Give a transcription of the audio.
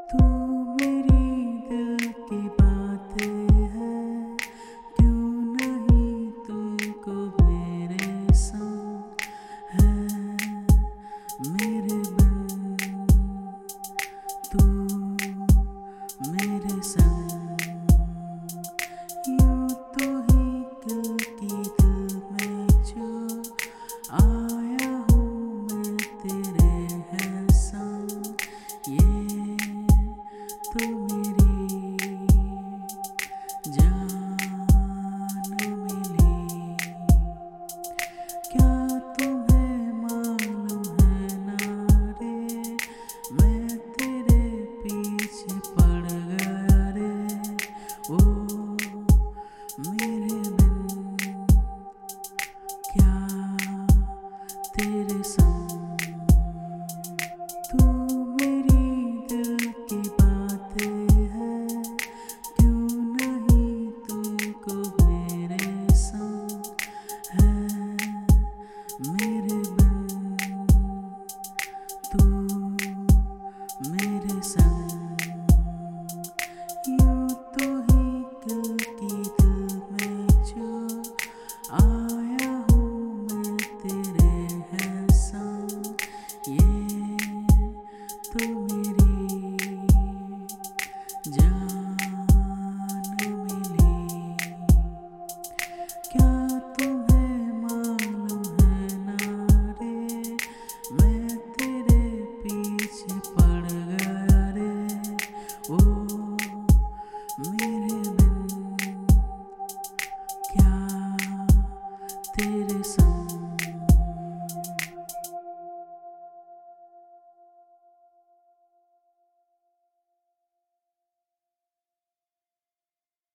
तू मेरी दिल की बात है, क्यों नहीं तुमको मेरे संग है मेरे बिन, तू मेरे संग यूं तो ही दिल की दिल में जो आया हूँ मैं तेरे है संग, ये तो मेरी जान मिली। क्या तुम्हें मालूम है ना रे, मैं तेरे पीछे पड़ गया रे, ओ मेरे बिन क्या तेरे संग। तू मेरी दिल की बात है, क्यों नहीं तुमको मेरे संग है मेरे बिन, तू मेरे संग यूं तो ही दिल की दिल में जो आया हूँ मैं तेरे है संग, ये तो मेरी जान मिली। क्या तुम्हें मालूम है ना रे, मैं तेरे पीछे पड़ गया रे, ओ